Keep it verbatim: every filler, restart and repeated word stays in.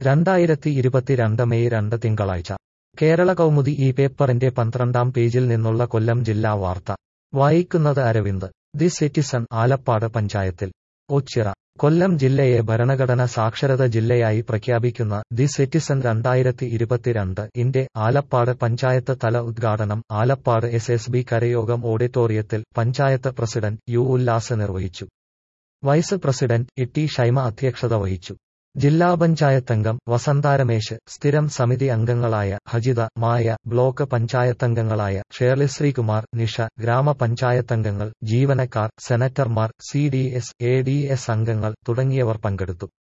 രണ്ടായിരത്തി ഇരുപത്തിരണ്ട് മെയ് രണ്ട് തിങ്കളാഴ്ച കേരള കൗമുദി ഈ പേപ്പറിന്റെ പന്ത്രണ്ടാം പേജിൽ നിന്നുള്ള കൊല്ലം ജില്ലാ വാർത്ത വായിക്കുന്നത് അരവിന്ദ്. ദി സിറ്റിസൺ ആലപ്പാട് പഞ്ചായത്തിൽ. ഓച്ചിറ. കൊല്ലം ജില്ലയെ ഭരണഘടന സാക്ഷരത ജില്ലയായി പ്രഖ്യാപിക്കുന്ന ദി സിറ്റിസൺ രണ്ടായിരത്തി ഇരുപത്തിരണ്ട് ഇന്റെ ആലപ്പാട് പഞ്ചായത്ത് തല ഉദ്ഘാടനം ആലപ്പാട് എസ് എസ് ബി കരയോഗം ഓഡിറ്റോറിയത്തിൽ പഞ്ചായത്ത് പ്രസിഡന്റ് യു ഉല്ലാസ് നിർവഹിച്ചു. Vice president E T Shaima അധ്യക്ഷത വഹിച്ചു. ജില്ലാ പഞ്ചായത്തംഗം വസന്താരമേശ്, സ്ഥിരം സമിതി അംഗങ്ങളായ ഹജിത, മായ, ബ്ലോക്ക് പഞ്ചായത്തംഗങ്ങളായ ഷേർലി ശ്രീകുമാർ, നിഷ, ഗ്രാമപഞ്ചായത്തംഗങ്ങൾ, ജീവനക്കാർ, സെനറ്റർമാർ, C D S, A D S അംഗങ്ങൾ തുടങ്ങിയവർ പങ്കെടുത്തു.